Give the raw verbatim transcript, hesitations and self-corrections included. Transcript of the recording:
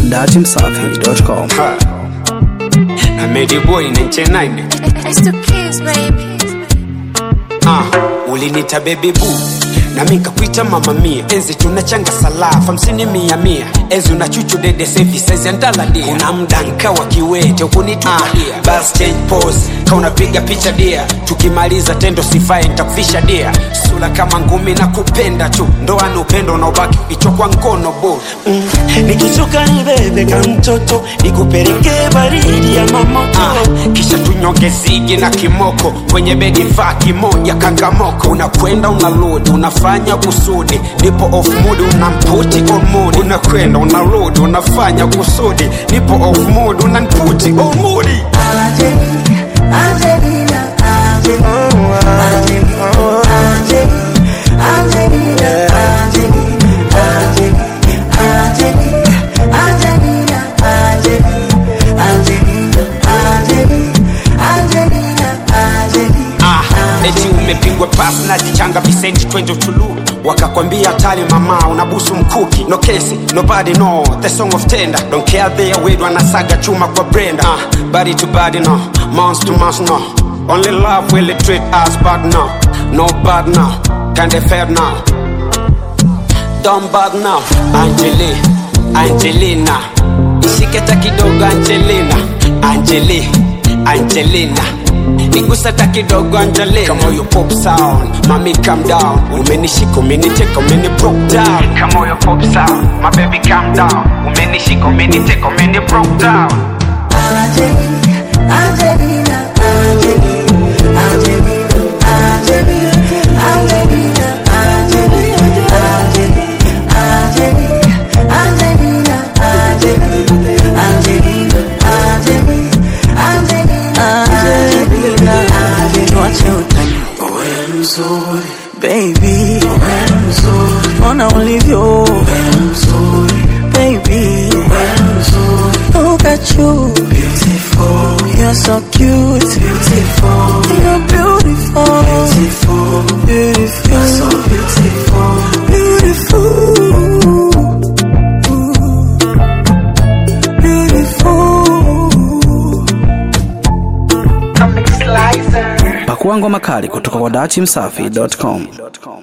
dati msafi dot com. I made you boy in ninety-nine. It's the kids, baby. Ah, ulinita baby boo na mika kuita mama mia. Enzi tunachanga salafa hamsini mia mia. Enzi unachuchu dede sefi size ya ndala dia. Kuna mdanka wa kiwete ukunitupalia. ah, Bus change pose kauna piga picha dia. Tukimaliza tendo sifai nitakufisha dia. Sula kama ngumi na kupenda tu. Ndoa ni upendo na ubaki ichokwa ngono bo. mm. Nikichoka ni bebe kama mtoto, nikupeleke baridi ya mama. ah, Kisha tunyonge zigi na kimoko. Kwenye bedi vaa kimoja kangamoko. Unakwenda unarudi unafanya kusudi. Nipo off mood unamputi on mood. Unakwenda unarudi unafanya kusudi. Nipo off mood unamputi on mood. Angelina, Angelina, Angelina, Angelina, Angelina, Umepingwa pass na jichanga Vicente twende Tulu. Wakakwambia tali mama unabusu mkuki. No case, nobody know the song of tender. Don't care they are weird wanasaga chuma kwa Brenda. ah, Body to body no, month to month no. Only love will treat us bad now. No bad now, kinda fair now. Don't bad now, Angeli, Angelina. Ishiketa kidogo Angelina. Angeli, Angelina. Nigusa ta kidogo Angelina. Kama yo pop sound, mami calm down. Umenishika umeniteka umeni broke down. Kama yo pop sound, my baby calm down. Umenishika umeniteka umeni broke down. Angelina, Angelina, Angelina, Angelina, Angelina, Angelina, Angelina, Angelina, Tuache utani, wewe mzuri baby, wewe mzuri, ona ulivyo, wewe mzuri baby, wewe mzuri, look at you, beautiful, you're so cute, beautiful, you're beautiful, beautiful, beautiful, you're so beautiful, beautiful, beautiful. Pakua ngoma kali kutoka kwa dati msafi dot com.